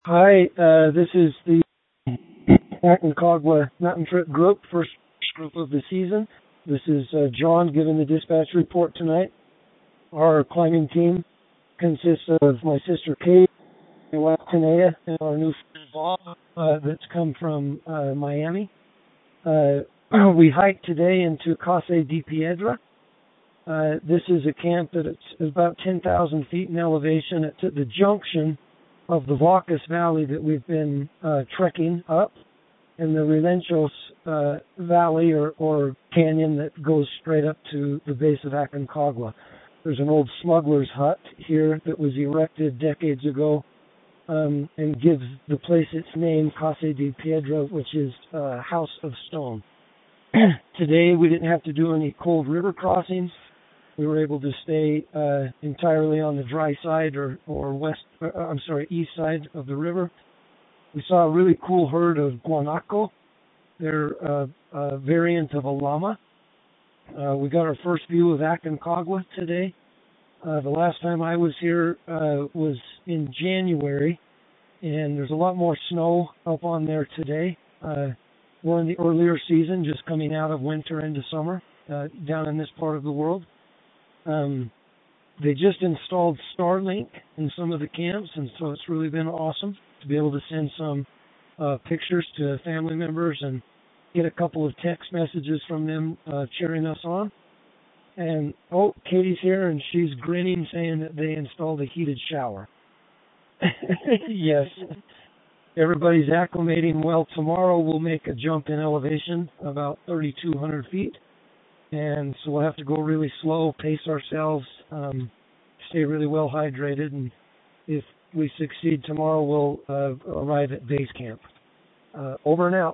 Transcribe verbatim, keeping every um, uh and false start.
Hi, uh, this is the Aconcagua Mountain Trip Group, first group of the season. This is uh, John giving the dispatch report tonight. Our climbing team consists of my sister Kate, my wife Tanea, and our new friend Bob uh, that's come from uh, Miami. Uh, we hiked today into Casa di Piedra. Uh, this is a camp that it's about ten thousand feet in elevation. It's at the junction of the Vacas Valley that we've been uh, trekking up, and the Relenchos uh, Valley or, or canyon that goes straight up to the base of Aconcagua. There's an old smuggler's hut here that was erected decades ago um, and gives the place its name, Casa di Piedra, which is uh, House of Stone. Today we didn't have to do any cold river crossings. We were able to stay uh, entirely on the dry side or, or west, uh, I'm sorry, east side of the river. We saw a really cool herd of guanaco. They're uh, a variant of a llama. Uh, we got our first view of Aconcagua today. Uh, the last time I was here uh, was in January, and there's a lot more snow up on there today. Uh, we're in the earlier season, just coming out of winter into summer uh, down in this part of the world. Um, they just installed Starlink in some of the camps, and so it's really been awesome to be able to send some uh, pictures to family members and get a couple of text messages from them uh, cheering us on. And, oh, Katie's here, and she's grinning, saying that they installed a heated shower. Yes. Everybody's acclimating well. Tomorrow we'll make a jump in elevation, about thirty-two hundred feet. And so we'll have to go really slow, pace ourselves, um, stay really well hydrated, and if we succeed tomorrow, we'll uh, arrive at base camp. Uh, over and out.